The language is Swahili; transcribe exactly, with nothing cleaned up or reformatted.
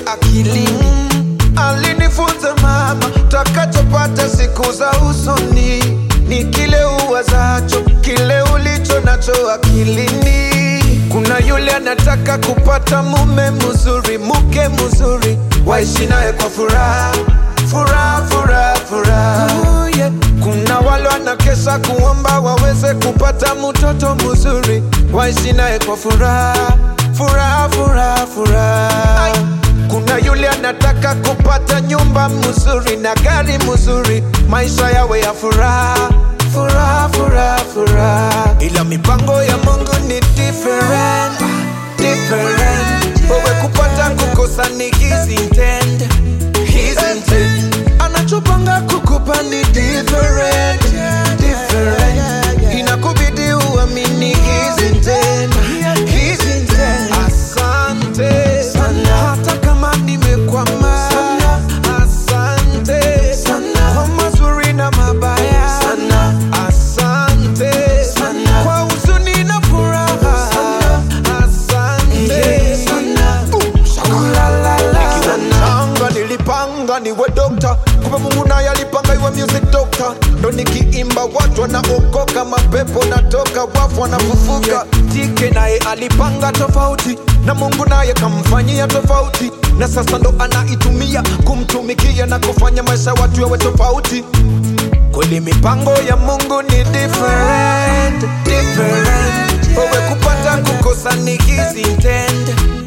akilini. Alinifunza mama, takachopata siku za usoni ni kile uwazacho, kile ulicho nacho akilini. Kuna yule anataka kupata mume mzuri, mke mzuri, waishi naye kwa furaha, furaha, furaha, furaha. Oh, yeah. Kuna wale wanakesha kuomba waweze kupata mtoto mzuri, waishi naye kwa furaha, furaha, furaha, furaha. Kuna yule anataka kupata nyumba mzuri na gari mzuri, maisha yawe ya furaha, furaha, furaha, furaha. Ila mipango ya Mungu ni different, different. Wewe kupata kukosa ni his intent, his intent. Anachopanga kukupa ni different, different. Inakubidi uamini his intent, his intent. Asante sana, hata kama nimekwama sana. Asante sana kwa mazuri na mabaya sana. Asante sana kwa huzuni na furaha sana. Asante sana. Nikiwa nilipanga niwe doctor, kumbe Mungu naye alipanga iwe music doctor. Ndo nikiimba watu wanaokoka, mapepo natoka, wafu wanafufuka. Tike naye alipanga tofauti, na Mungu naye kamfanyia tofauti. Na sasa ndo anaitumia kumtumikia na kufanya maisha watu yawe tofauti. Kweli mipango ya Mungu ni different, different. Wewe kupata kukosa ni his intent,